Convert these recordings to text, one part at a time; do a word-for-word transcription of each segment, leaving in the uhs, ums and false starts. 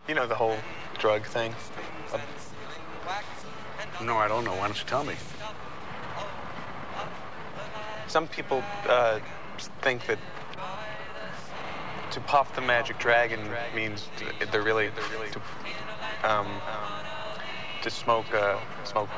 You know the whole drug thing? Uh, No, I don't know. Why don't you tell me? some people uh, think that to puff the magic dragon means they're really to, um, to smoke uh, smoke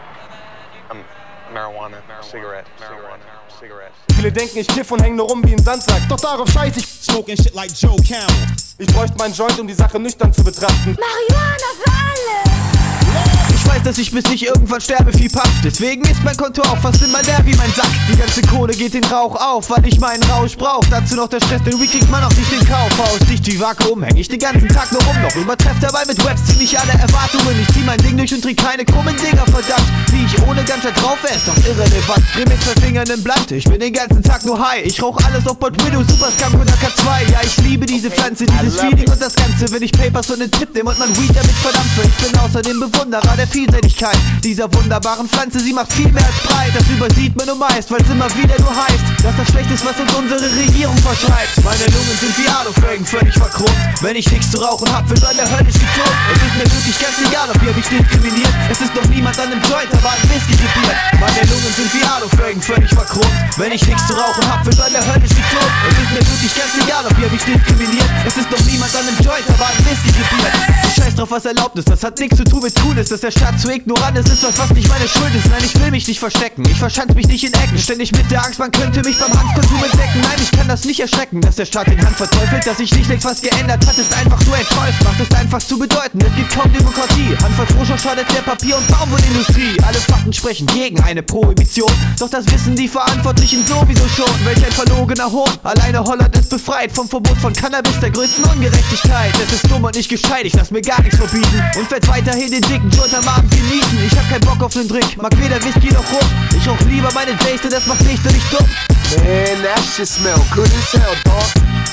um, marijuana, cigarette, marijuana, cigarette. Viele denken, ich kiff und häng nur rum wie ein Sandsack. Doch darauf scheiß ich. Smoking shit like Joe Camel. Ich bräuchte meinen Joint, um die Sache nüchtern zu betrachten. Marihuana für alle! Ich weiß, dass ich bis ich irgendwann sterbe viel paff. Deswegen ist mein Konto auch fast immer leer wie mein Sack. Die ganze Kohle geht den Rauch auf, weil ich meinen Rausch brauch. Dazu noch der Stress, den Weed kriegt man auch nicht den Kaufhaus. Dicht wie Vakuum, häng ich den ganzen Tag nur rum. Noch übertrefft dabei mit Raps ziemlich alle Erwartungen. Ich zieh mein Ding durch und trink keine krummen Dinger, verdammt. Wie ich ohne Ganja drauf wär, ist doch irrelevant. Dreh mit zwei Fingern im Blatt, ich bin den ganzen Tag nur high. Ich rauch alles auf Bot Widow, Super Skunk oder K zwei. Ja, ich liebe diese Pflanze, dieses Feeling und das Ganze. Wenn ich Papers und einen Tipp nehm und man Weed damit verdampfe. Ich bin außerdem Bewunderer der Vielseitigkeit dieser wunderbaren Pflanze, sie macht viel mehr als breit. Das übersieht man nur meist, weil's immer wieder nur heißt, dass das schlecht ist, was uns unsere Regierung verschreibt. Meine Lungen sind wie Alufelgen, völlig verchromt. Wenn ich nichts zu rauchen hab, wird an der Hölle geklont. Es ist mir wirklich ganz egal, ob ihr mich diskriminiert. Es ist noch niemand an dem Joint, aber an Whisky krepiert. Meine Lungen sind wie Alufelgen, völlig verchromt. Wenn ich nichts zu rauchen hab, wird an der Hölle geklont. Es ist mir wirklich ganz egal, ob ihr mich diskriminiert. Es ist noch niemand an dem Joint, aber an Whisky krepiert. Ich scheiß drauf, was erlaubt ist, das hat nichts zu tun mit Coolness. Dass der Staat zu ignorant ist, ist was, was nicht meine Schuld ist. Nein, ich will mich nicht verstecken, ich verschanz mich nicht in Ecken. Ständig mit der Angst, man könnte mich beim Hanfkonsum entdecken. Nein, ich kann das nicht erschrecken, dass der Staat den Hand verteufelt. Dass sich nicht längst was geändert hat, ist einfach nur enttäuscht. Macht es einfach zu bedeuten, es gibt kaum Demokratie. Handverfroschung schadet der Papier- und Baumwollindustrie. Alle Fakten sprechen gegen eine Prohibition. Doch das wissen die Verantwortlichen sowieso schon. Welch ein verlogener Hohn. Alleine Holland ist befreit vom Verbot von Cannabis, der größten Ungerechtigkeit. Es ist dumm und nicht gescheit, ich lass mir gar nichts verbieten. Und werd weiterhin den dicken Joint am Abend genießen. Ich hab keinen Bock auf nen Drink, mag weder Whisky noch Rum. Ich rauch lieber meine Jays, denn das macht mich doch nicht dumm. Man, that shit smell good as hell, dog.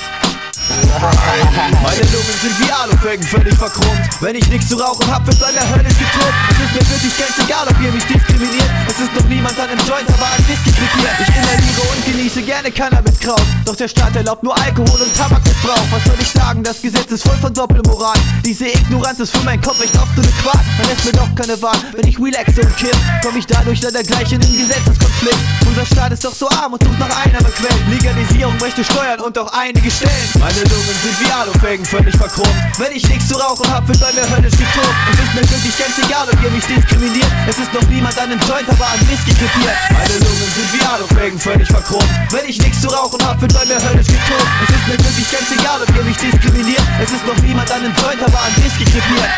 Meine Lungen sind wie Alufelgen, völlig verchromt. Wenn ich nichts zu rauchen hab, wird an der Hölle geturnt. Es ist mir wirklich ganz egal, ob ihr mich diskriminiert. Es ist noch niemand an dem Joint, aber an Whisky krepiert. Ich inhaliere und genieße gerne Cannabiskraut. Doch der Staat erlaubt nur Alkohol und Tabakmissbrauch. Was soll ich sagen, das Gesetz ist voll von Doppelmoral. Diese Ignoranz ist für meinen Kopf echt oft so eine Qual. Man lässt mir doch keine Wahl, wenn ich relaxe und kipp. Komm ich dadurch leider gleich in den Gesetzeskonflikt. Unser Staat ist doch so arm und sucht nach Einnahmequellen. Legalisierung möchte Steuern und auch einige Stellen. Meine Lungen sind wie Alufelgen, völlig verchromt. Wenn ich nichts zu rauchen hab, wird bei mir höllisch geturnt. Es ist mir wirklich ganz egal, ob ihr mich diskriminiert. Es ist noch niemand an dem Joint, aber an Whisky krepiert. Meine Lungen sind wie Alufelgen, völlig verchromt. Wenn ich nichts zu rauchen hab, wird bei mir höllisch geturnt. Es ist mir wirklich ganz egal, ob ihr mich diskriminiert. Es ist noch niemand an dem Joint, aber an Whisky krepiert.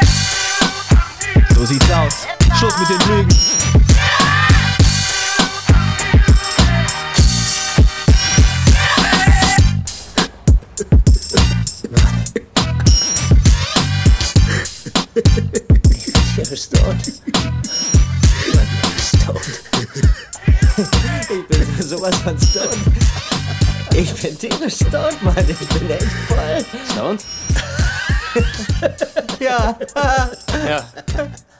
So sieht's aus. Schluss mit den Lügen. You're stoned. Stoned. Ich bin sowas von stoned. Ich bin tierisch stoned, Mann. Ich bin echt voll. Stoned? Ja. Ja.